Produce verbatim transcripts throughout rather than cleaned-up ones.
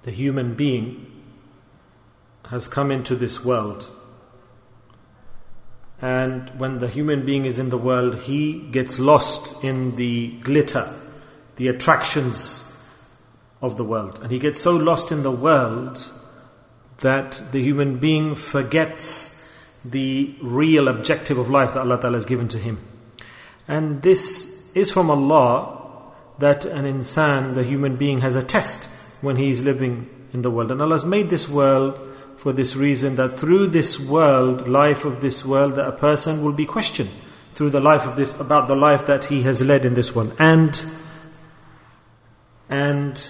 the human being has come into this world. And when the human being is in the world, he gets lost in the glitter, the attractions of the world. And he gets so lost in the world that the human being forgets the real objective of life that Allah Ta'ala has given to him. And this is from Allah, that an insan, the human being, has a test when he is living in the world. And Allah has made this world for this reason, that through this world, life of this world, that a person will be questioned through the life of this, about the life that he has led in this world. And and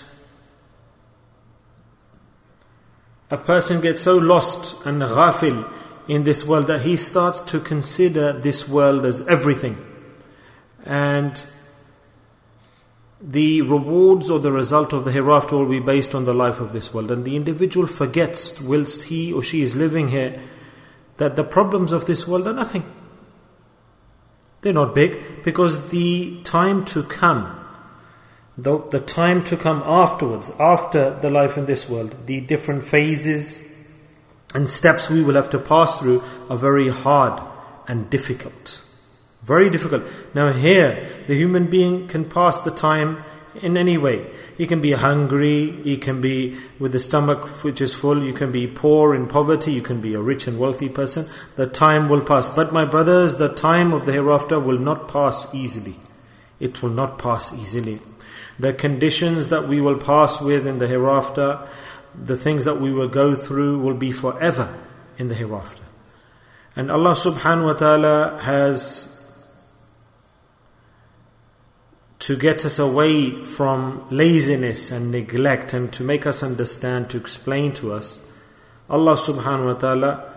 a person gets so lost and ghafil in this world that he starts to consider this world as everything. And the rewards or the result of the hereafter will be based on the life of this world. And the individual forgets, whilst he or she is living here, that the problems of this world are nothing. They're not big, because the time to come, the, the time to come afterwards, after the life in this world, the different phases and steps we will have to pass through are very hard and difficult. Very difficult. Now here, the human being can pass the time in any way. He can be hungry, he can be with the stomach which is full, you can be poor in poverty, you can be a rich and wealthy person. The time will pass. But my brothers, the time of the hereafter will not pass easily. It will not pass easily. The conditions that we will pass with in the hereafter, the things that we will go through, will be forever in the hereafter. And Allah subhanahu wa ta'ala has, to get us away from laziness and neglect, and to make us understand, to explain to us, Allah subhanahu wa ta'ala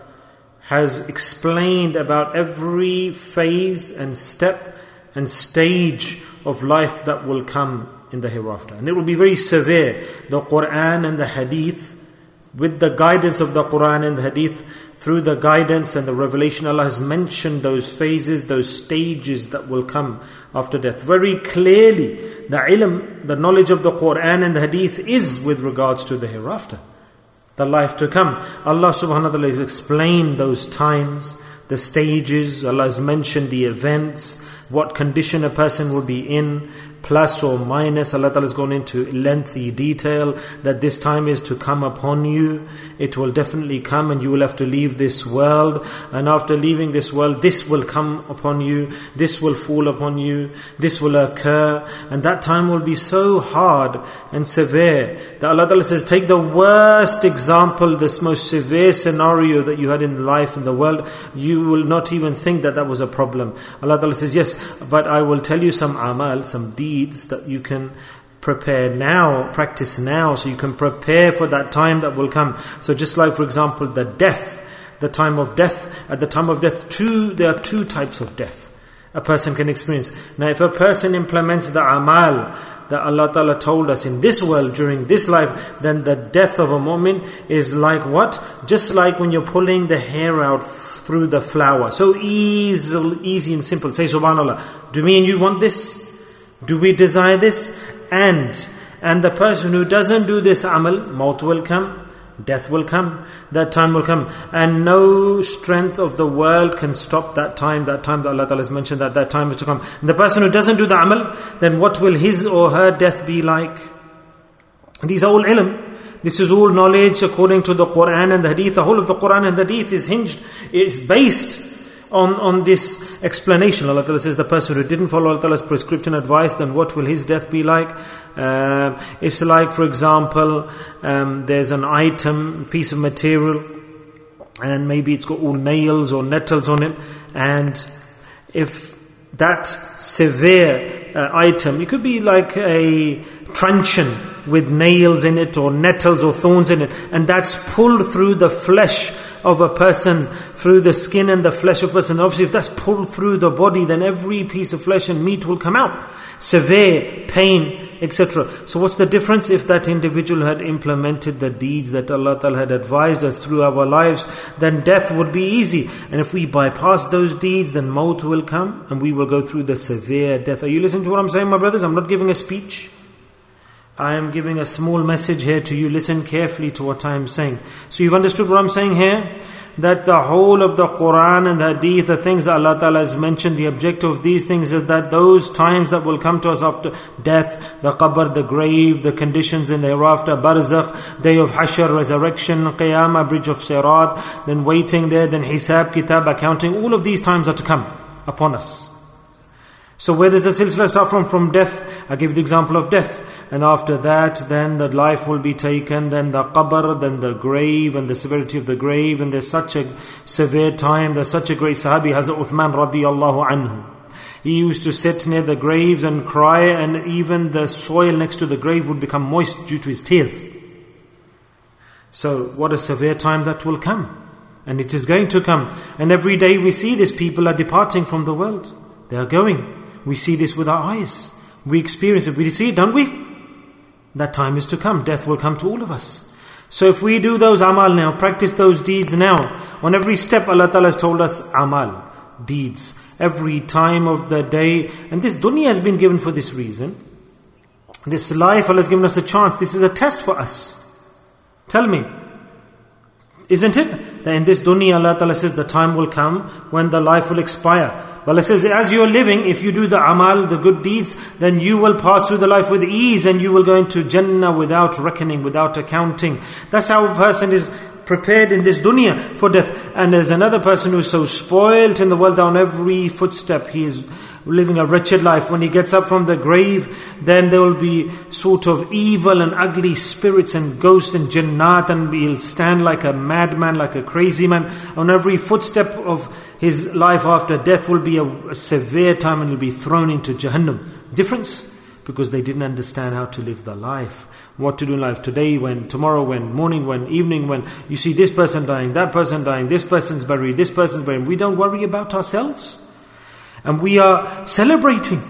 has explained about every phase and step and stage of life that will come in the hereafter. And it will be very severe. The Quran and the Hadith, with the guidance of the Quran and the Hadith, through the guidance and the revelation, Allah has mentioned those phases, those stages that will come after death. Very clearly, the ilm, the knowledge of the Quran and the Hadith is with regards to the hereafter, the life to come. Allah subhanahu wa ta'ala has explained those times, the stages. Allah has mentioned the events, what condition a person will be in, plus or minus. Allah Ta'ala has gone into lengthy detail that this time is to come upon you. It will definitely come, and you will have to leave this world. And after leaving this world, this will come upon you. This will fall upon you. This will occur. And that time will be so hard and severe that Allah Ta'ala says, take the worst example, this most severe scenario that you had in life in the world. You will not even think that that was a problem. Allah Ta'ala says, yes, but I will tell you some amal, some deeds that you can prepare now, practice now, so you can prepare for that time that will come. So just like, for example, the death, the time of death, at the time of death, two, there are two types of death a person can experience. Now if a person implements the amal that Allah Ta'ala told us in this world, during this life, then the death of a mu'min is like what? Just like when you're pulling the hair out through the flower. So easy, easy and simple. Say subhanallah, do me and you want this? Do we desire this? And and the person who doesn't do this amal, maut will come, death will come, that time will come. And no strength of the world can stop that time, that time that Allah Ta'ala has mentioned, that that time is to come. And the person who doesn't do the amal, then what will his or her death be like? These are all ilm. This is all knowledge according to the Quran and the Hadith. The whole of the Quran and the Hadith is hinged, is based on, on this explanation. Allah Ta'ala says the person who didn't follow Allah Ta'ala's prescription advice, then what will his death be like? Uh, it's like, for example, um, there's an item, piece of material, and maybe it's got all nails or nettles on it, and if that severe uh, item, it could be like a truncheon with nails in it or nettles or thorns in it, and that's pulled through the flesh of a person, through the skin and the flesh of a person. Obviously if that's pulled through the body, then every piece of flesh and meat will come out. Severe pain, et cetera. So what's the difference? If that individual had implemented the deeds that Allah Ta'ala had advised us through our lives, then death would be easy. And if we bypass those deeds, then maut will come and we will go through the severe death. Are you listening to what I'm saying, my brothers? I'm not giving a speech. I am giving a small message here to you. Listen carefully to what I am saying. So you've understood what I'm saying here? That the whole of the Quran and the Hadith, the things that Allah Ta'ala has mentioned, the objective of these things is that those times that will come to us after death, the qabr, the grave, the conditions in the hereafter, barzakh, day of Hashr, resurrection, Qiyamah, bridge of Sirat, then waiting there, then Hisab, Kitab, accounting, all of these times are to come upon us. So where does the silsila start from? From death. I give the example of death. And after that, then the life will be taken, then the qabr, then the grave, and the severity of the grave. And there's such a severe time, there's such a great sahabi, Hazrat Uthman radiyallahu anhu. He used to sit near the graves and cry, and even the soil next to the grave would become moist due to his tears. So what a severe time that will come. And it is going to come. And every day we see this, people are departing from the world. They are going. We see this with our eyes. We experience it. We see it, don't we? That time is to come. Death will come to all of us. So if we do those amal now, practice those deeds now, on every step Allah Ta'ala has told us amal, deeds, every time of the day. And this dunya has been given for this reason. This life, Allah has given us a chance. This is a test for us. Tell me, isn't it? That in this dunya Allah Ta'ala says the time will come when the life will expire. Allah says, as you are living, if you do the amal, the good deeds, then you will pass through the life with ease and you will go into Jannah without reckoning, without accounting. That's how a person is prepared in this dunya for death. And there's another person who's so spoiled in the world, down every footstep he is living a wretched life. When he gets up from the grave, then there will be sort of evil and ugly spirits and ghosts and jannat, and he'll stand like a madman, like a crazy man. On every footstep of his life after death will be a, a severe time, and he'll be thrown into Jahannam. Difference? Because they didn't understand how to live the life. What to do in life today, when, tomorrow, when, morning, when, evening, when you see this person dying, that person dying, this person's buried, this person's buried. We don't worry about ourselves. And we are celebrating.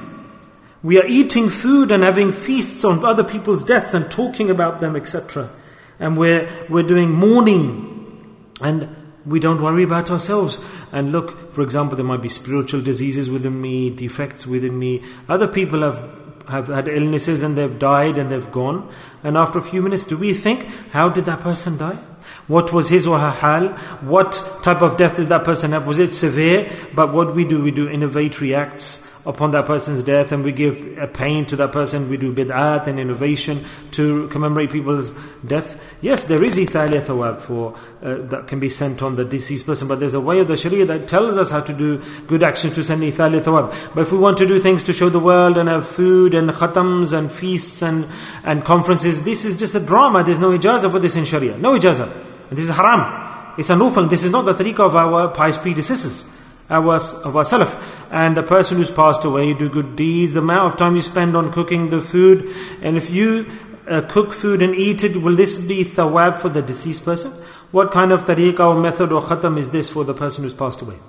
We are eating food and having feasts on other people's deaths and talking about them, et cetera. And we're, we're doing mourning. And we don't worry about ourselves. And look, for example, there might be spiritual diseases within me, defects within me. Other people have, have had illnesses and they've died and they've gone. And after a few minutes, do we think, how did that person die? What was his or her hal? What type of death did that person have? Was it severe? But what we do, we do innovatory acts upon that person's death, and we give a pain to that person. We do bid'at and innovation to commemorate people's death. Yes, there is ithali thawab for uh, that can be sent on the deceased person, but there's a way of the Sharia that tells us how to do good actions to send ithali thawab. But if we want to do things to show the world and have food and khatams and feasts and, and conferences, this is just a drama. There's no ijazah for this in Sharia. No ijazah. And this is haram. It's a nufal. This is not the tariqah of our pious predecessors, our, of our salaf. And the person who's passed away, do good deeds, the amount of time you spend on cooking the food. And if you uh, cook food and eat it, will this be thawab for the deceased person? What kind of tariqah or method or khatam is this for the person who's passed away?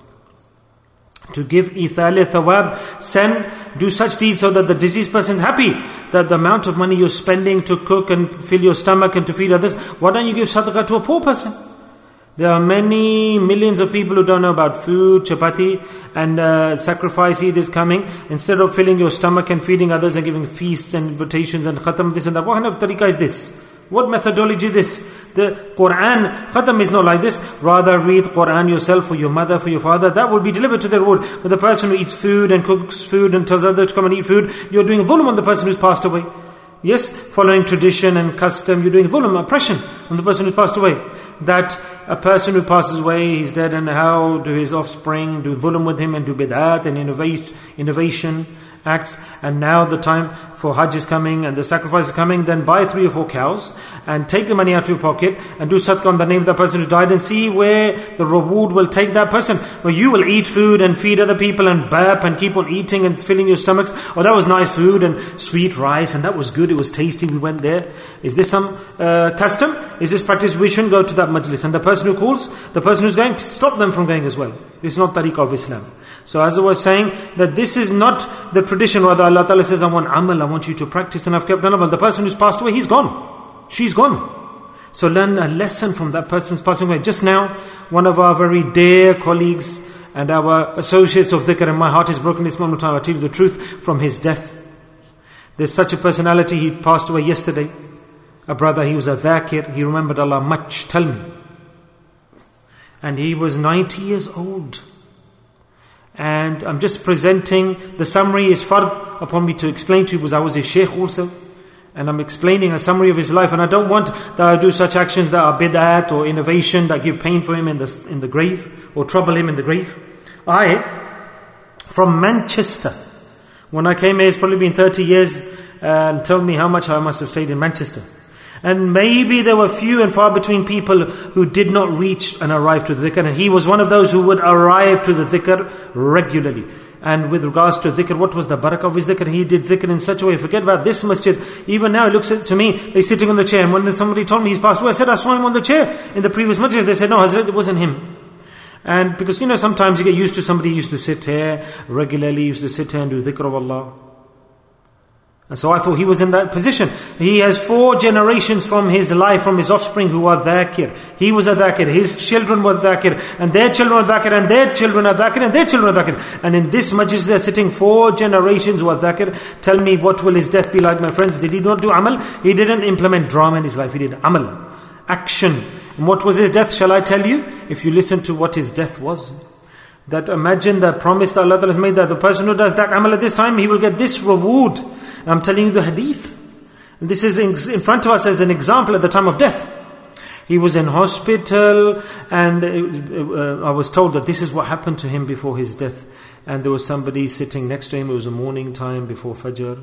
To give ithali thawab, send, do such deeds so that the deceased person is happy. That the amount of money you're spending to cook and fill your stomach and to feed others, why don't you give sadaqah to a poor person? There are many millions of people who don't know about food, chapati, and uh, sacrifice Eid is coming. Instead of filling your stomach and feeding others and giving feasts and invitations and khatam, this and that. What kind of tariqah is this? What methodology is this? The Quran, khatam is not like this. Rather read Quran yourself for your mother, for your father. That will be delivered to their reward. But the person who eats food and cooks food and tells others to come and eat food, you're doing dhulm on the person who's passed away. Yes, following tradition and custom, you're doing dhulm, oppression on the person who passed away. That a person who passes away, he's dead, and how do his offspring do dhulm with him and do bid'at and innovate, innovation acts. And now the time for Hajj is coming and the sacrifice is coming, then buy three or four cows and take the money out of your pocket and do sadaqah on the name of the person who died, and see where the reward will take that person. Where you will eat food and feed other people and burp and keep on eating and filling your stomachs. Oh, that was nice food and sweet rice and that was good, it was tasty, we went there. Is this some uh, custom? Is this practice? We shouldn't go to that majlis. And the person who calls, the person who's going, to stop them from going as well. This is not tariqah of Islam. So as I was saying, that this is not the tradition. Rather Allah Ta'ala says, I want amal, I want you to practice, and I've kept an amal. The person who's passed away, he's gone. She's gone. So learn a lesson from that person's passing away. Just now, one of our very dear colleagues and our associates of dhikr, and my heart is broken this moment, I tell you the truth, from his death. There's such a personality, he passed away yesterday. A brother, he was a dhakir, he remembered Allah much, tell me. And he was ninety years old. And I'm just presenting, the summary is fard upon me to explain to you because I was a sheikh also. And I'm explaining a summary of his life, and I don't want that I do such actions that are bid'at or innovation that give pain for him in the, in the grave or trouble him in the grave. I, from Manchester, when I came here, it's probably been thirty years, and tell me how much I must have stayed in Manchester. And maybe there were few and far between people who did not reach and arrive to the dhikr, and he was one of those who would arrive to the dhikr regularly. And with regards to dhikr, what was the barakah of his dhikr? He did dhikr in such a way. Forget about this masjid. Even now, it looks to me, they're sitting on the chair. And when somebody told me he's passed away, I said, I saw him on the chair in the previous masjid. They said, no, Hazrat, it wasn't him. And because, you know, sometimes you get used to somebody who used to sit here regularly, used to sit here and do dhikr of Allah. And so I thought he was in that position. He has four generations from his life, from his offspring who are dhakir. He was a dhakir. His children were dhakir. And their children are dhakir. And their children are dhakir. And their children are dhakir. And in this majlis they're sitting four generations who are dhakir. Tell me, what will his death be like, my friends? Did he not do amal? He didn't implement drama in his life. He did amal. Action. And what was his death? Shall I tell you? If you listen to what his death was. That imagine the promise that Allah has made, that the person who does that amal at this time, he will get this reward. I'm telling you the hadith. And this is in front of us as an example at the time of death. He was in hospital, and uh, I was told that this is what happened to him before his death. And there was somebody sitting next to him. It was a morning time before Fajr.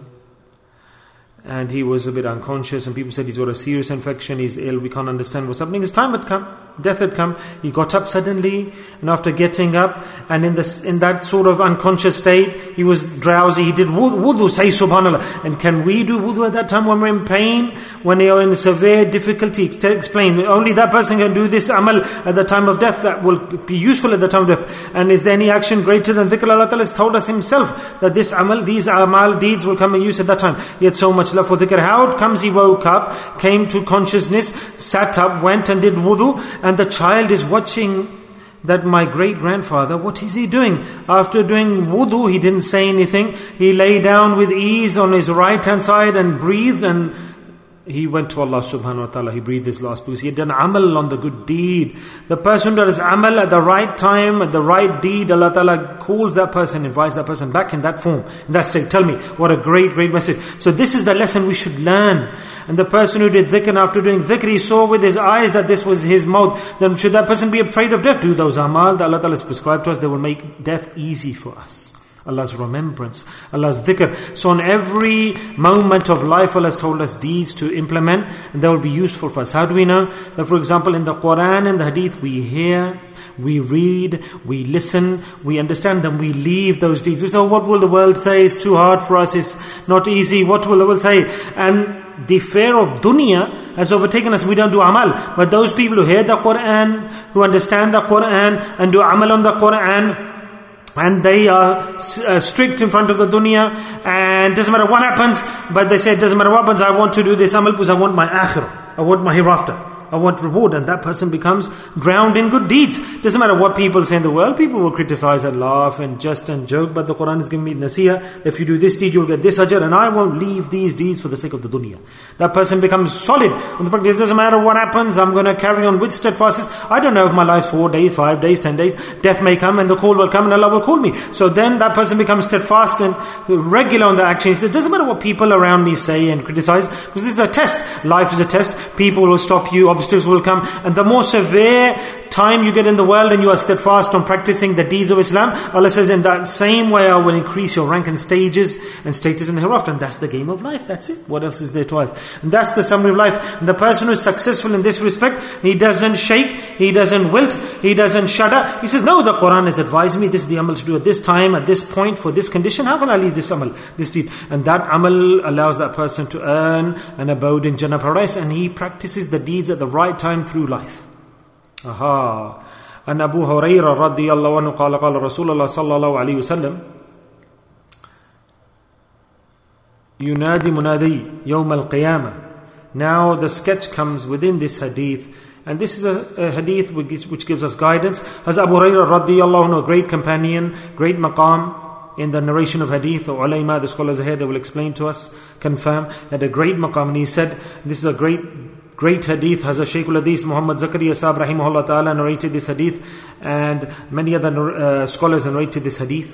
And he was a bit unconscious, and people said he's got a serious infection, he's ill, we can't understand what's happening. His time had come, death had come. He got up suddenly, and after getting up, and in this, in that sort of unconscious state, he was drowsy, he did wudu, say subhanallah. And can we do wudu at that time when we're in pain, when we are in severe difficulty? Explain, only that person can do this amal at the time of death, that will be useful at the time of death. And is there any action greater than dhikr? Allah Ta'ala has told us himself, that this amal, these amal deeds will come in use at that time. He had so much love for dhikr. How it comes, he woke up, came to consciousness, sat up, went and did wudu, and the child is watching that my great-grandfather, what is he doing? After doing wudu, he didn't say anything. He lay down with ease on his right-hand side and breathed, and he went to Allah subhanahu wa ta'ala. He breathed his last because he had done amal on the good deed. The person who does amal at the right time, at the right deed, Allah ta'ala calls that person, invites that person back in that form, in that state. Tell me, what a great, great message. So this is the lesson we should learn. And the person who did dhikr, after doing dhikr, he saw with his eyes that this was his mouth. Then should that person be afraid of death? Do those amal that Allah ta'ala has prescribed to us. They will make death easy for us. Allah's remembrance, Allah's dhikr. So on every moment of life, Allah has told us deeds to implement, and they will be useful for us. How do we know? That for example, in the Quran and the Hadith, we hear, we read, we listen, we understand, then we leave those deeds. We say, oh, what will the world say? It's too hard for us, it's not easy. What will the world say? And the fear of dunya has overtaken us. We don't do amal. But those people who hear the Quran, who understand the Quran, and do amal on the Quran, and they are uh, strict in front of the dunya, and doesn't matter what happens, but they say, it doesn't matter what happens, I want to do this amal because I want my akhirah, I want my hereafter, I want reward. And that person becomes drowned in good deeds. Doesn't matter what people say in the world. People will criticize and laugh and jest and joke, but the Quran is giving me nasiyah. If you do this deed, you'll get this ajr, and I won't leave these deeds for the sake of the dunya. That person becomes solid on the practice. It doesn't matter what happens, I'm going to carry on with steadfastness. I don't know if my life's four days, five days, ten days. Death may come and the call will come and Allah will call me. So then that person becomes steadfast and regular on the actions. It doesn't matter what people around me say and criticize, because this is a test. Life is a test. People will stop you, obstacles will come, and the more severe time you get in the world and you are steadfast on practicing the deeds of Islam, Allah says, in that same way I will increase your rank and stages and status in the hereafter. And that's the game of life. That's it. What else is there to have? And that's the summary of life. And the person who is successful in this respect, he doesn't shake, he doesn't wilt, he doesn't shudder. He says, no, the Quran has advised me, this is the amal to do at this time, at this point, for this condition. How can I leave this amal, this deed? And that amal allows that person to earn an abode in Jannah paradise, and he practices the deeds at the right time through life. Aha. And Abu Hurairah radiyallahu anhu qala qala Rasulullah sallallahu alayhi wa sallam Yunadi munadi yawm al-qiyamah. Now the sketch comes within this hadith, and this is a, a hadith which, which gives us guidance. As Abu Hurairah radiyallahu anhu, a great companion, great maqam in the narration of hadith, or ulama, the scholars here, they will explain to us, confirm, at a great maqam. And he said, this is a great Great hadith. Hazrat Shaykh al-Hadith Muhammad Zakaria Sahib rahimahullah ta'ala narrated this hadith, and many other uh, scholars narrated this hadith.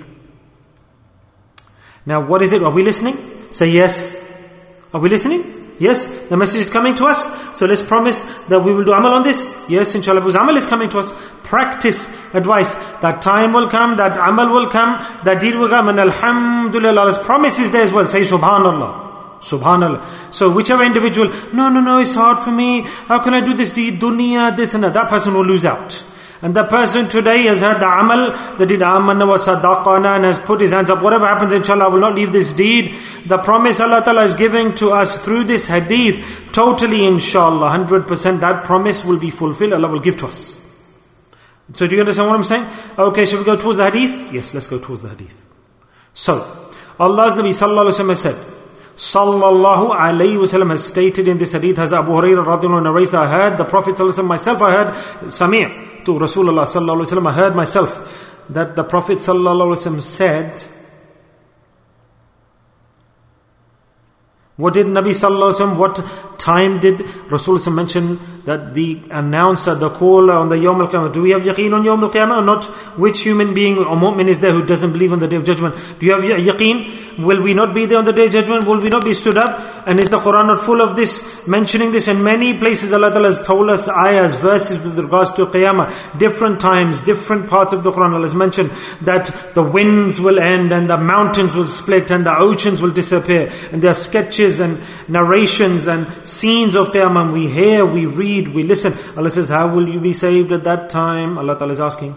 Now what is it? Are we listening? Say yes. Are we listening? Yes. The message is coming to us. So let's promise that we will do amal on this. Yes, inshallah, because amal is coming to us. Practice, advice. That time will come, that amal will come, that deed will come, and alhamdulillah, Allah's promise is there as well. Say subhanallah. Subhanallah. So whichever individual, no, no, no, it's hard for me. How can I do this deed? Dunya, this and that. That person will lose out. And the person today has had the amal, the deed amanna wa sadaqana, and has put his hands up. Whatever happens, inshallah, I will not leave this deed. The promise Allah Ta'ala is giving to us through this hadith, totally inshallah, one hundred percent, that promise will be fulfilled. Allah will give to us. So do you understand what I'm saying? Okay, shall we go towards the hadith? Yes, let's go towards the hadith. So, Allah's Nabi Sallallahu Alaihi Wasallam has said, Sallallahu Alaihi Wasallam has stated in this hadith, as Abu Hurairah radhiyallahu anhu narrates, I heard the Prophet Sallallahu Alaihi Wasallam, myself I heard, Sami' to Rasulullah Sallallahu Alaihi Wasallam, I heard myself, that the Prophet Sallallahu Alaihi Wasallam said, what did Nabi Sallallahu Alaihi Wasallam, what time did Rasulullah mention that the announcer, the caller on the Yawm al-Qiyamah, do we have yaqeen on Yawm al-Qiyamah or not? Which human being or mu'min is there who doesn't believe on the Day of Judgment? Do you have yaqeen? Will we not be there on the Day of Judgment? Will we not be stood up? And is the Quran not full of this, mentioning this? In many places Allah Ta'ala has told us ayahs, verses with regards to Qiyamah. Different times, different parts of the Quran Allah has mentioned that the winds will end and the mountains will split and the oceans will disappear. And there are sketches and narrations and scenes of Qiyamah. We hear, we read, we listen. Allah says, how will you be saved at that time? Allah Ta'ala is asking.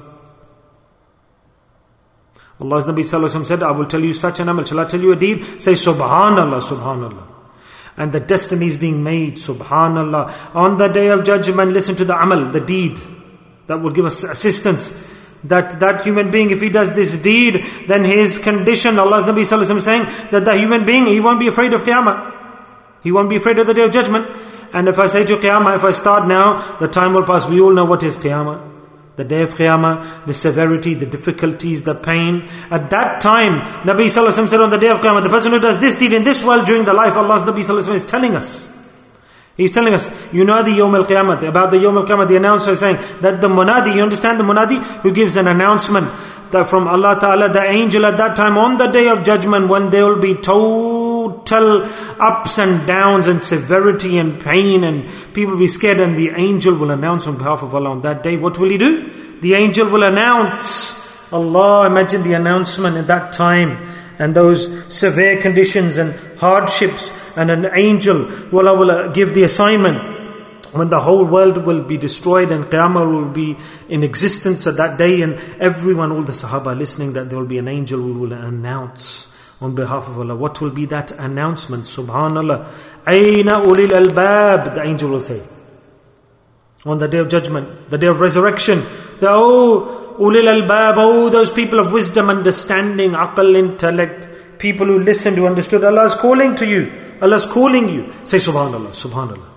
Allah's Nabi Sallallahu Alaihi Wasallam said, I will tell you such an amal. Shall I tell you a deed? Say Subhanallah, Subhanallah. And the destiny is being made, Subhanallah. On the Day of Judgment, listen to the amal, the deed. That will give us assistance. That that human being, if he does this deed, then his condition, Allah's Nabi Sallallahu Alaihi Wasallam saying, that the human being, he won't be afraid of Qiyamah. He won't be afraid of the Day of Judgment. And if I say to Qiyamah, if I start now, the time will pass. We all know what is Qiyamah. The day of Qiyamah, the severity, the difficulties, the pain. At that time, Nabi Sallallahu Alaihi Wasallam said on the Day of Qiyamah, the person who does this deed in this world during the life, Allah's Nabi Sallallahu Alaihi Wasallam is telling us. He's telling us, you know the Yawm al-Qiyamah, about the Yawm al-Qiyamah, the announcer is saying that the munadi, you understand the munadi? Who gives an announcement that from Allah Ta'ala, the angel at that time on the Day of Judgment, when there will be total ups and downs and severity and pain and people will be scared, and the angel will announce on behalf of Allah on that day. What will he do? The angel will announce. Allah, imagine the announcement at that time and those severe conditions and hardships, and an angel will, will give the assignment when the whole world will be destroyed and Qiyamah will be in existence at that day, and everyone, all the Sahaba listening, that there will be an angel who will announce on behalf of Allah. What will be that announcement? Subhanallah. Aina ulil albab, the angel will say. On the Day of Judgment, the Day of Resurrection. The, oh, ulil albab, oh, those people of wisdom, understanding, aql, intellect, people who listened, who understood. Allah is calling to you. Allah is calling you. Say Subhanallah, Subhanallah.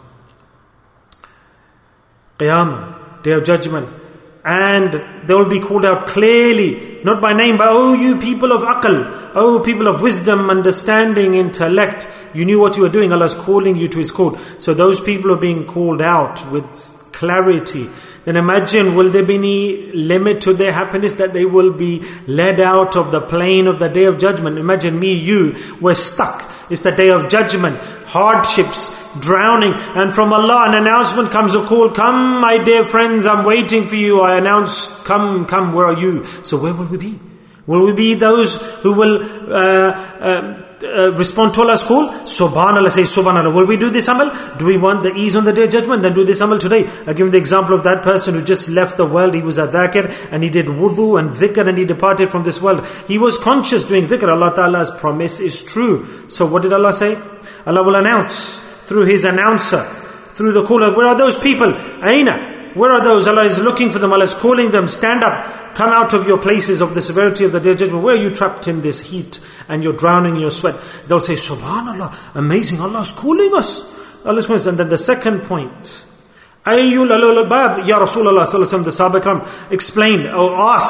Qiyamah, Day of Judgment. And they will be called out clearly, not by name, but oh, you people of aql, oh, people of wisdom, understanding, intellect, you knew what you were doing. Allah is calling you to His court. So those people are being called out with clarity. Then imagine, will there be any limit to their happiness, that they will be led out of the plane of the Day of Judgment? Imagine me, you, we're stuck. It's the Day of Judgment. Hardships, drowning, and from Allah an announcement comes, a call, come my dear friends, I'm waiting for you. I announce, come, come, where are you? So where will we be? Will we be those who will uh, uh, uh, respond to Allah's call? Subhanallah, say Subhanallah. Will we do this amal? Do we want the ease on the Day of Judgment? Then do this amal today. I give the example of that person who just left the world. He was a dhakir and he did wudu and dhikr and he departed from this world. He was conscious doing dhikr. Allah Ta'ala's promise is true. So what did Allah say? Allah will announce through His announcer, through the caller, where are those people? Aina? Where are those? Allah is looking for them. Allah is calling them. Stand up. Come out of your places of the severity of the Day of Judgment. Where are you trapped in this heat and you're drowning in your sweat? They'll say, Subhanallah, amazing. Allah is calling us. Allah is calling us. And then the second point, Ayyul alul bab, Ya Rasulullah sallallahu alaihi wasallam, the Sahaba Ikram explained or asked,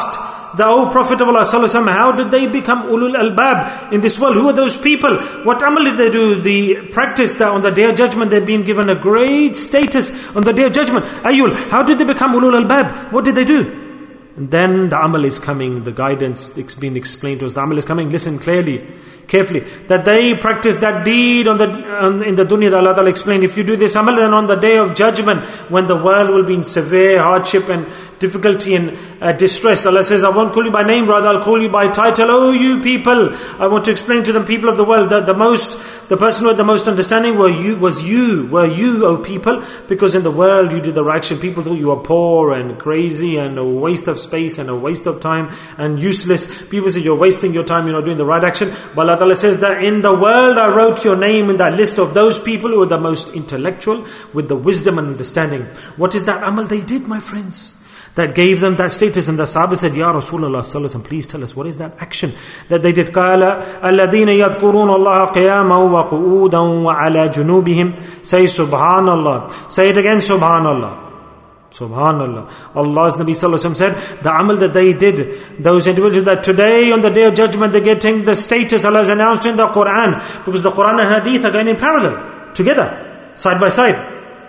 that, O Prophet of Allah sallallahu alaihi wasallam, how did they become ulul albab in this world? Who are those people? What amal did they do? The practice that on the day of judgment they've been given a great status on the day of judgment. Ayul, how did they become ulul albab? What did they do? And then the amal is coming, the guidance it's been explained to us. The amal is coming, listen clearly, carefully. That they practice that deed on the on, in the dunya that Allah Ta'ala explained. If you do this amal, then on the day of judgment, when the world will be in severe hardship and difficulty and uh, distress, Allah says, I won't call you by name, rather I'll call you by title. Oh you people, I want to explain to them, people of the world, that the most, the person who had the most understanding were you, was you, were you, O people, because in the world you did the right action. People thought you were poor and crazy and a waste of space and a waste of time and useless. People say you're wasting your time, you're not doing the right action. But Allah Ta'ala says that in the world I wrote your name in that list of those people who were the most intellectual with the wisdom and understanding. What is that amal they did, my friends, that gave them that status? And the Sahaba said, Ya Rasulullah sallallahu alaihi wasallam, please tell us, what is that action that they did? قَالَ الَّذِينَ يَذْكُرُونَ اللَّهَ قِيَامًا وَقُعُودًا وَعَلَى جُنُوبِهِمْ. Say Subhanallah. Say it again, Subhanallah. Subhanallah. Allah's Nabi sallallahu alaihi wasallam said, the amal that they did, those individuals that today on the day of judgment they're getting the status Allah has announced in the Quran, because the Quran and Hadith are going in parallel, together, side by side.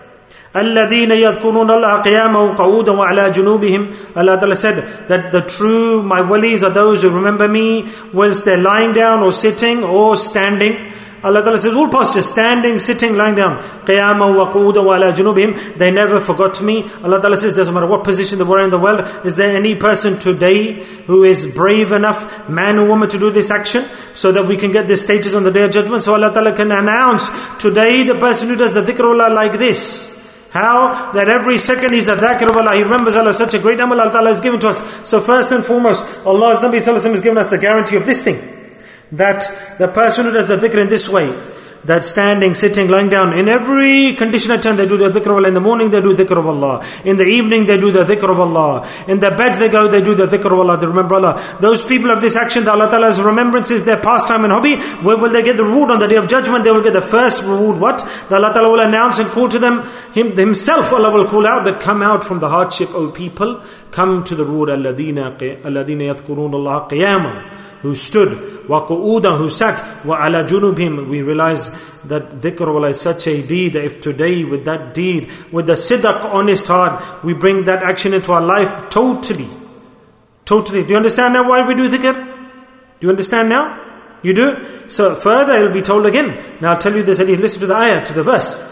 الَّذِينَ يَذْكُرُونَ اللَّهَ قِيَامًا وَقَعُودًا وَعَلَى جُنُوبِهِمْ. Allah Ta'ala said that the true, my walis are those who remember me whilst they're lying down or sitting or standing. Allah Ta'ala says, all postures, standing, sitting, lying down. قِيَامًا وَقَعُودًا وَعَلَى جُنُوبِهِمْ. They never forgot me. Allah Ta'ala says, doesn't matter what position they were in the world, is there any person today who is brave enough, man or woman, to do this action, so that we can get this status on the day of judgment? So Allah Ta'ala can announce, today the person who does the dhikr of Allah like this, how that every second he's a dhakir of Allah, he remembers Allah, such a great amal Allah Ta'ala has given to us. So first and foremost, Allah's Nabi Sallallahu Alaihi Wasallam has given us the guarantee of this thing, that the person who does the dhikr in this way, that standing, sitting, lying down, in every condition at time they do the dhikr of Allah. In the morning they do dhikr of Allah. In the evening they do the dhikr of Allah. In their beds they go, they do the dhikr of Allah, they remember Allah. Those people of this action, that Allah Ta'ala's remembrance is their pastime and hobby, where will they get the reward on the day of judgment? They will get the first reward. What? That Allah Ta'ala will announce and call to them, him, Himself Allah will call out, that come out from the hardship, O people, come to the reward. الَّذِينَ يَذْكُرُونَ اللَّهَ قِيَامًا, who stood, وَقُعُودًا, who sat, وَعَلَى جُنُوبِهِمْ. We realize that dhikr of Allah is such a deed, that if today with that deed, with the sidq, honest heart, we bring that action into our life totally, totally. Do you understand now why we do dhikr? Do you understand now? You do? So further it will be told again. Now I'll tell you this, listen to the ayah, to the verse.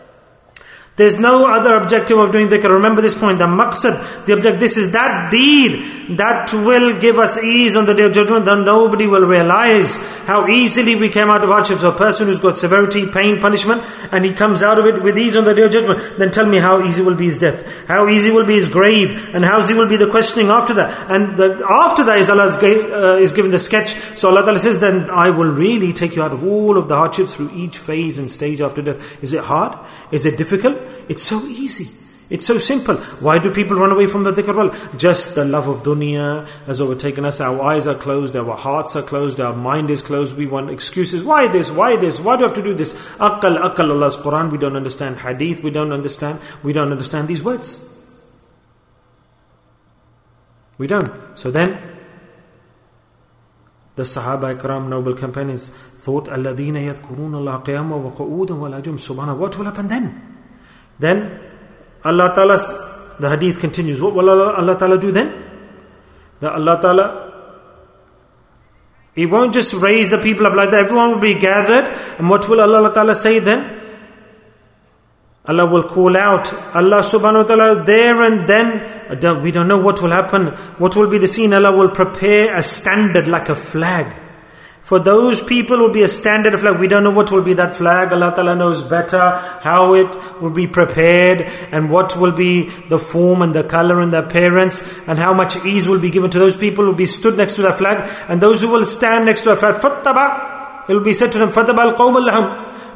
There's no other objective of doing dhikr. Remember this point, the maqsad, the objective, this is that deed that will give us ease on the day of judgment. Then nobody will realize how easily we came out of hardship. So a person who's got severity, pain, punishment, and he comes out of it with ease on the day of judgment, then tell me how easy will be his death, how easy will be his grave, and how easy will be the questioning after that. And the, after that is Allah uh, is given the sketch. So Allah Ta'ala says, then I will really take you out of all of the hardships through each phase and stage after death. Is it hard? Is it difficult? It's so easy. It's so simple. Why do people run away from the dhikr? Well, just the love of dunya has overtaken us. Our eyes are closed, our hearts are closed, our mind is closed. We want excuses. Why this? Why this? Why do I have to do this? Aqal, aqal, Allah's Quran, we don't understand. Hadith, we don't understand. We don't understand these words. We don't. So then, the Sahaba Ikram, noble companions, thought, الَّذِينَ يَذْكُرُونَ اللَّهَ قِيَامًا وَقُعُودًا وَعَلَى جُنُوبِهِمْ. Subhanallah, what will happen then? Then Allah Ta'ala's, the hadith continues. What will Allah, Allah Ta'ala do then? That Allah Ta'ala, He won't just raise the people up like that. Everyone will be gathered. And what will Allah Ta'ala say then? Allah will call out. Allah Subhanahu wa Ta'ala there and then, we don't know what will happen. What will be the scene? Allah will prepare a standard like a flag. For those people will be a standard of flag. We don't know what will be that flag. Allah Ta'ala knows better how it will be prepared and what will be the form and the color and the appearance and how much ease will be given to those people who will be stood next to that flag. And those who will stand next to that flag, فَاتَّبَعْ, it will be said to them, فَاتَّبَعْ الْقَوْمَ اللَّهُمْ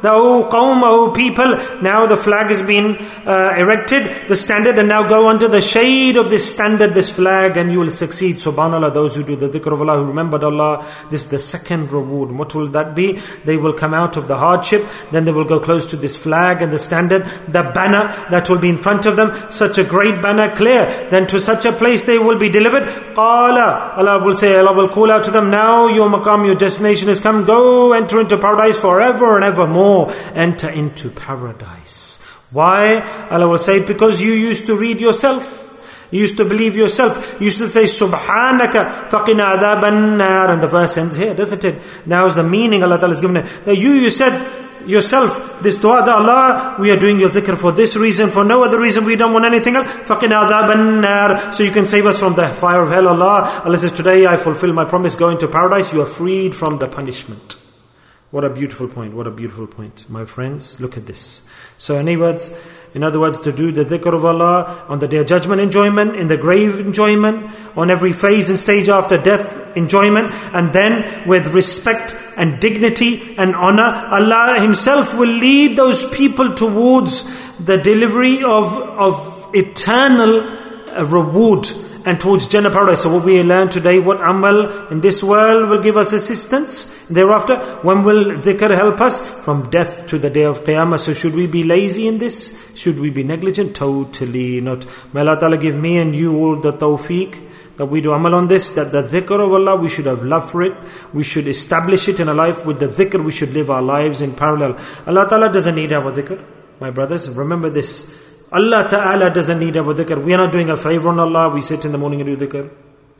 the O qawm, O people, now the flag has been uh, erected, the standard, and now go under the shade of this standard, this flag, and you will succeed. SubhanAllah, those who do the dhikr of Allah, who remembered Allah, this is the second reward. And what will that be? They will come out of the hardship, then they will go close to this flag and the standard, the banner that will be in front of them, such a great banner, clear. Then to such a place they will be delivered. Qala, Allah will say, Allah will call out to them, now your maqam, your destination has come, go enter into paradise forever and evermore. Enter into paradise. Why? Allah will say, because you used to read yourself. You used to believe yourself. You used to say, Subhanaka faqina adhaban nar. And the verse ends here, doesn't it? Now is the meaning Allah Ta'ala has given it. That you, you said yourself, this dua, that Allah, we are doing your dhikr for this reason, for no other reason, we don't want anything else. Faqina adhaban nar. So you can save us from the fire of hell, Allah. Allah says, today I fulfill my promise, go into paradise, you are freed from the punishment. What a beautiful point, what a beautiful point. My friends, look at this. So in other words, in other words, to do the dhikr of Allah on the day of judgment, enjoyment, in the grave, enjoyment, on every phase and stage after death, enjoyment, and then with respect and dignity and honor, Allah Himself will lead those people towards the delivery of, of eternal reward and towards Jannah paradise. So what we learn today, what amal in this world will give us assistance thereafter? When will dhikr help us? From death to the day of Qiyamah. So should we be lazy in this? Should we be negligent? Totally not. May Allah Ta'ala give me and you all the tawfiq that we do amal on this, that the dhikr of Allah, we should have love for it. We should establish it in our life. With the dhikr, we should live our lives in parallel. Allah Ta'ala doesn't need our dhikr. My brothers, remember this. Allah Ta'ala doesn't need our dhikr. We are not doing a favor on Allah. We sit in the morning and do dhikr.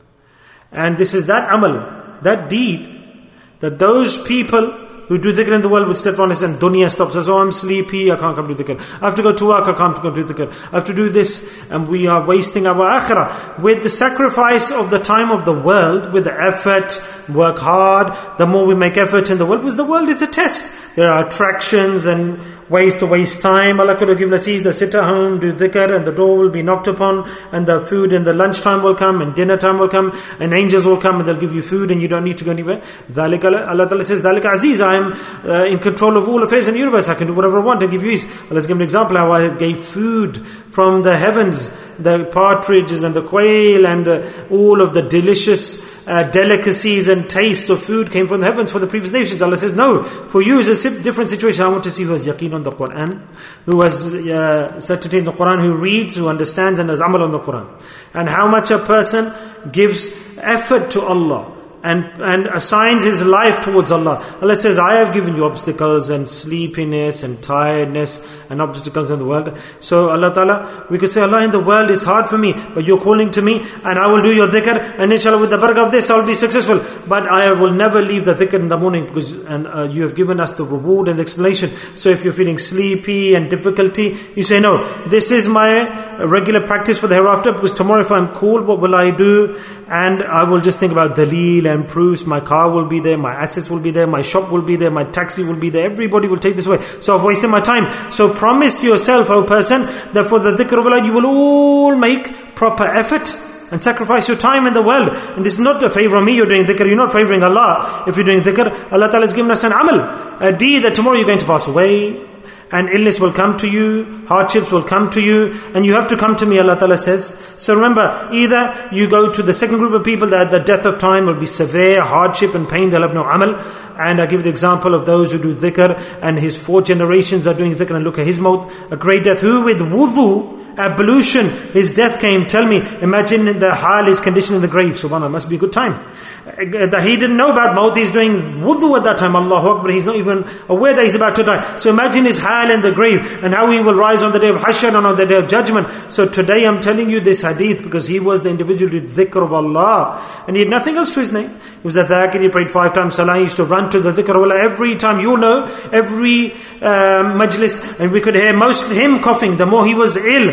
And this is that amal, that deed, that those people who do dhikr in the world with steadfastness and dunya stops us. Oh, I'm sleepy, I can't come to dhikr. I have to go to work, I can't come to dhikr. I have to do this. And we are wasting our akhirah. With the sacrifice of the time of the world, with the effort, work hard, the more we make effort in the world, because the world is a test. There are attractions and ways to waste time. Allah could have given us ease, the sit at home, do dhikr, and the door will be knocked upon, and the food and the lunchtime will come, and dinner time will come, and angels will come, and they'll give you food, and you don't need to go anywhere. Allah Ta'ala says, Dhalika Aziz, I am uh, in control of all affairs in the universe. I can do whatever I want and give you ease. Let's give an example how I gave food from the heavens, the partridges and the quail, and uh, all of the delicious Uh, delicacies and taste of food came from the heavens for the previous nations. Allah says, no, for you is a different situation. I want to see who has yaqeen on the Quran, who has uh, certainty in the Quran, who reads, who understands and has amal on the Quran. And how much a person gives effort to Allah and and assigns his life towards Allah. Allah says, I have given you obstacles and sleepiness and tiredness and obstacles in the world. So Allah Ta'ala, we could say, Allah, in the world is hard for me, but you're calling to me and I will do your dhikr, and inshallah with the barakah of this I will be successful. But I will never leave the dhikr in the morning, because and uh, you have given us the reward and the explanation. So if you're feeling sleepy and difficulty, you say, no, this is my regular practice for the hereafter, because tomorrow if I'm cool, what will I do? And I will just think about daleel and proofs. My car will be there, my assets will be there, my shop will be there, my taxi will be there, everybody will take this away. So I've wasted my time. So promise to yourself, O person, that for the dhikr of Allah you will all make proper effort and sacrifice your time in the world. And this is not a favor of me, you're doing dhikr, you're not favoring Allah. If you're doing dhikr, Allah Ta'ala has given us an amal, a deed that tomorrow you're going to pass away, and illness will come to you, hardships will come to you, and you have to come to me, Allah Ta'ala says. So remember, either you go to the second group of people that the death of time will be severe, hardship and pain, they'll have no amal. And I give the example of those who do dhikr, and his four generations are doing dhikr, and look at his maut, a great death, who with wudu, ablution, his death came. Tell me, imagine the hal, his condition in the grave. Subhanallah, must be a good time. That he didn't know about maut, he's doing wudu at that time, Allahu Akbar, he's not even aware that he's about to die. So imagine his hal in the grave, and how he will rise on the day of Hashr and on the day of judgment. So today I'm telling you this hadith, because he was the individual who did dhikr of Allah, and he had nothing else to his name. He was a dhakir, he prayed five times salah, he used to run to the dhikr of Allah every time. You know, every uh, majlis, and we could hear most him coughing, the more he was ill.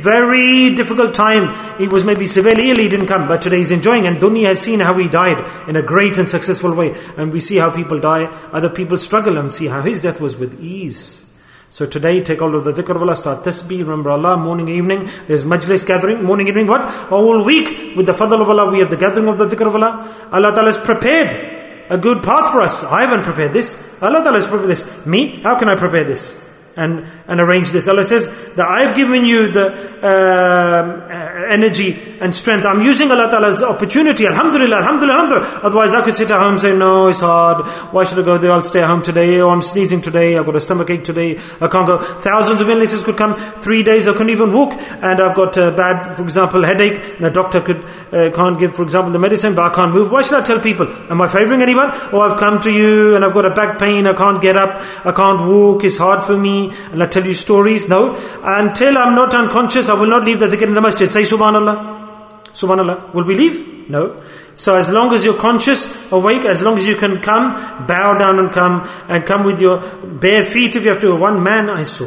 Very difficult time. He was maybe severely ill, he didn't come, but today he's enjoying, and dunya has seen how he died in a great and successful way. And we see how people die, other people struggle, and see how his death was with ease. So today, take all of the dhikr of Allah, start tasbih, remember Allah, morning, evening. There's majlis gathering, morning, evening, what? All week, with the fadl of Allah, we have the gathering of the dhikr of Allah. Allah Ta'ala has prepared a good path for us. I haven't prepared this. Allah Ta'ala has prepared this. Me? How can I prepare this? And and arrange this. Allah says that I've given you the um, energy and strength. I'm using Allah Ta'ala's opportunity. Alhamdulillah, Alhamdulillah, Alhamdulillah. Otherwise I could sit at home and say, no, it's hard. Why should I go there? I'll stay at home today. Or I'm sneezing today. I've got a stomach ache today. I can't go. Thousands of illnesses could come. Three days I couldn't even walk. And I've got a bad, for example, headache. And a doctor could uh, can't give, for example, the medicine, but I can't move. Why should I tell people? Am I favoring anyone? Or I've come to you and I've got a back pain. I can't get up. I can't walk. It's hard for me. And I tell you stories. No. Until I'm not unconscious, I will not leave the dhikr in the masjid. Say subhanallah. Subhanallah. Will we leave? No. So as long as you're conscious, awake, as long as you can come, bow down and come, and come with your bare feet if you have to. One man I saw.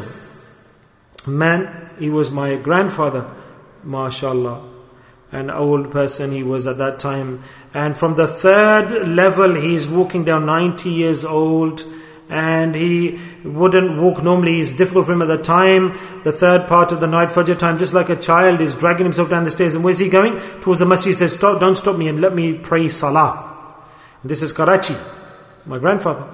Man, he was my grandfather. MashaAllah. An old person he was at that time. And from the third level, he's walking down, ninety years old. And he wouldn't walk normally. It's difficult for him at the time. The third part of the night, Fajr time, just like a child is dragging himself down the stairs. And where's he going? Towards the masjid. He says, stop, don't stop me and let me pray Salah. And this is Karachi, my grandfather.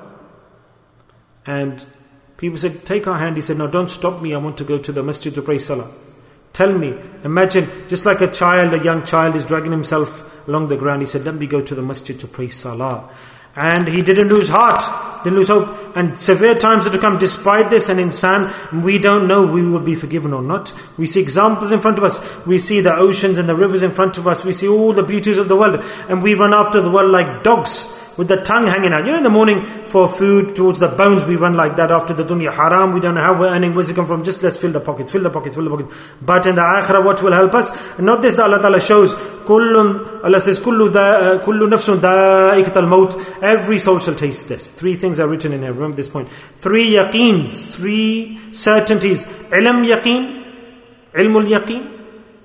And people said, take our hand. He said, no, don't stop me. I want to go to the masjid to pray Salah. Tell me, imagine, just like a child, a young child is dragging himself along the ground. He said, let me go to the masjid to pray Salah. And he didn't lose heart, didn't lose hope. And severe times are to come. Despite this, an insan, we don't know we will be forgiven or not. We see examples in front of us. We see the oceans and the rivers in front of us. We see all the beauties of the world. And we run after the world like dogs with the tongue hanging out. You know, in the morning for food towards the bones, we run like that after the dunya. Haram, we don't know how we're earning. Where's it come from? Just let's fill the pockets, fill the pockets, fill the pockets. But in the akhirah, what will help us? And not this that Allah Ta'ala shows. Kullun, Allah says, Kullu nafsun da'iqat al-maut. Every soul shall taste this. Three things are written in here. Remember this point. Three yaqeens, three certainties. Ilm yaqeen, ilmul yaqeen.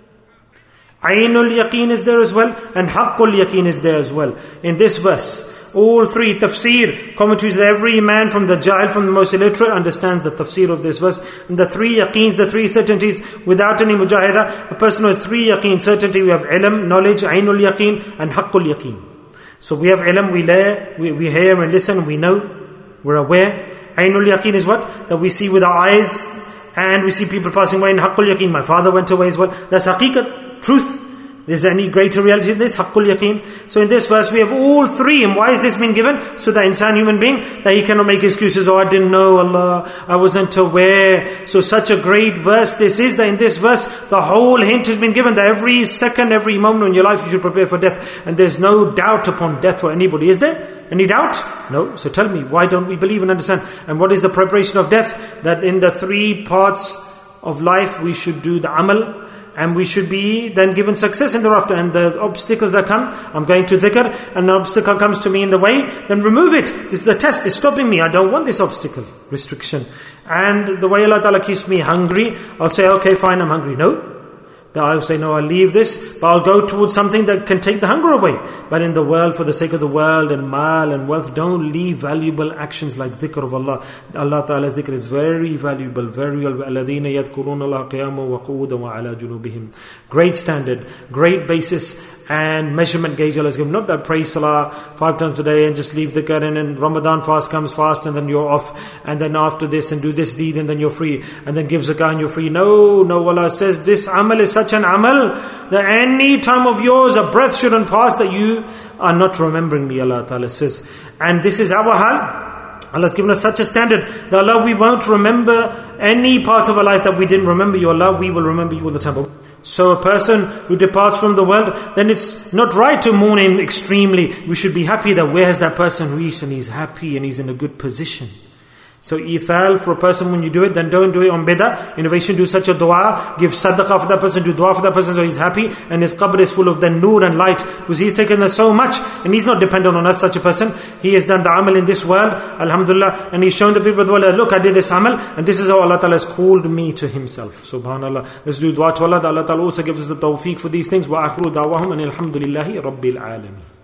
Aynul yaqeen is there as well. And haqqul yaqeen is there as well. In this verse, all three tafsir, commentaries, every man from the jahil, from the most illiterate, understands the tafsir of this verse. And the three yaqeens, the three certainties, without any mujahidah, a person who has three yaqeen certainty, we have ilm, knowledge, aynul yaqeen, and haqqul yaqeen. So we have ilm, we lay, we, we hear and listen, we know, we're aware. Aynul yaqeen is what? That we see with our eyes, and we see people passing away. In haqqul yaqeen, my father went away as well. That's haqiqat, truth. Is there any greater reality than this? Haqqul yaqeen. So in this verse we have all three. And why is this being given? So that insan, human being, that he cannot make excuses. Oh, I didn't know Allah. I wasn't aware. So such a great verse this is, that in this verse, the whole hint has been given. That every second, every moment in your life, you should prepare for death. And there's no doubt upon death for anybody. Is there? Any doubt? No. So tell me, why don't we believe and understand? And what is the preparation of death? That in the three parts of life, we should do the amal. And we should be then given success in the hereafter. And the obstacles that come, I'm going to dhikr, and an obstacle comes to me in the way, then remove it. This is a test, it's stopping me. I don't want this obstacle, restriction. And the way Allah Ta'ala keeps me hungry, I'll say, okay, fine, I'm hungry. No. That I'll say, no, I'll leave this, but I'll go towards something that can take the hunger away. But in the world, for the sake of the world and mal and wealth, don't leave valuable actions like dhikr of Allah. Allah Ta'ala's dhikr is very valuable, very valuable. الَّذِينَ يَذْكُرُونَ اللَّهَ قِيَامًا وَقُعُودًا وَعَلَى جُنُوبِهِمْ. Great standard, great basis and measurement gauge Allah has given. Not that pray salah five times a day and just leave dhikr, and then Ramadan fast comes fast and then you're off, and then after this and do this deed and then you're free, and then give zakah and you're free. No, no, Allah says this amal is such an amal that any time of yours, a breath shouldn't pass that you are not remembering me, Allah Ta'ala says. And this is our hal. Allah has given us such a standard that Allah, we won't remember any part of our life that we didn't remember you, Allah. We will remember you all the time. So a person who departs from the world, then it's not right to mourn him extremely. We should be happy that where has that person reached, and he's happy and he's in a good position. So ithal for a person, when you do it, then don't do it on bid'ah, innovation. Do such a dua, give sadaqah for that person, do dua for that person so he's happy, and his qabr is full of the nur and light, because he's taken us so much and he's not dependent on us. Such a person, he has done the amal in this world, alhamdulillah, and he's shown the people of the world, look, I did this amal, and this is how Allah Ta'ala has called me to himself. Subhanallah. Let's do dua to Allah that Allah Ta'ala also gives us the tawfiq for these things. Wa akhiru da'wahum and alhamdulillahi rabbil alameen.